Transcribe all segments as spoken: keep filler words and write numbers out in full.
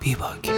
بیباک.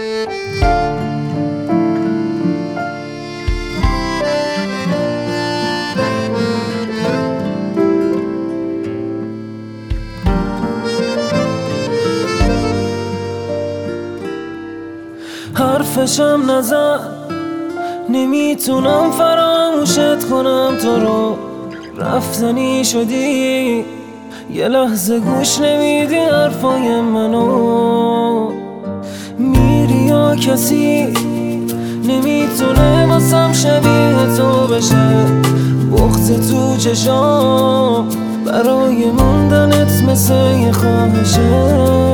حرفشم نزد، نمیتونم فراموشت کنم تو رو. رفتنی شدی، یه لحظه گوش نمیدی حرفای منو. میری یا کسی نمیتونه واسم شبیه تو بشه. بغض تو چشام برای موندنت مثل یه خواهشه.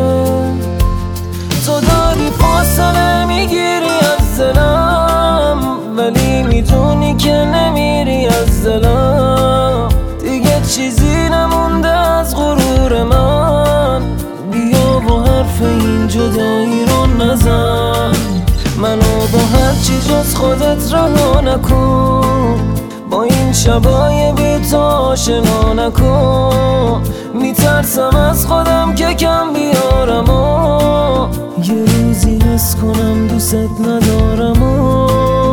تو داری فاصله میگیری از دلم، ولی میدونی که نمیری از دلم. دیگه چیزی نمونده از غرور من. بیا با حرف این جدایی رو نزن، منو با هر چی جز خودت رها نکن. با این شبای بی تو آشنا نکن. میترسم از خودم که کم بیارم و یه روزی حس کنم دوست ندارم و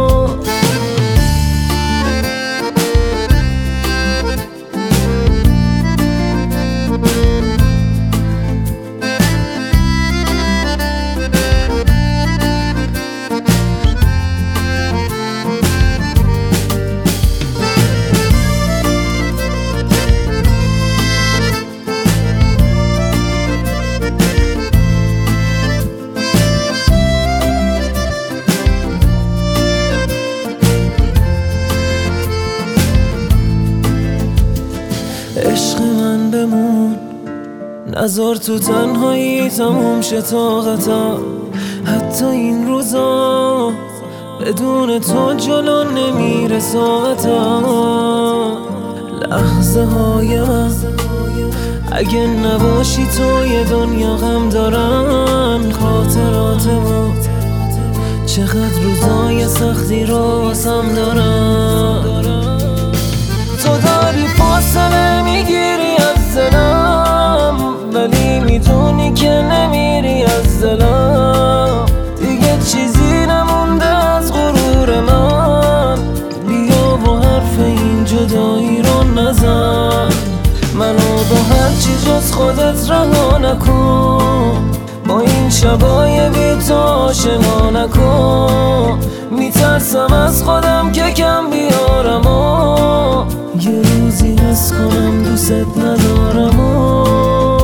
عشق من بمون، نذار تو تنهایی تموم شه طاقتم. حتی این روزا بدون تو جلو نمیره ساعتم. لحظه های من اگه نباشی تو یه دنیا غم دارن. خاطراتمو چقدر روزای سختی رو واسم دارن. تو داری فاصله میگیری از دلم، ولی میدونی که نمیری از دلم. دیگه چیزی نمونده از غرور من. بیا با حرف این جدایی رو نزن، منو با هر چی جز خودت رها نکن. با این شبای بی تو آشنا نکن. میترسم از خودم که کم بیارم و یه روزی حس کنم دوست ندارم و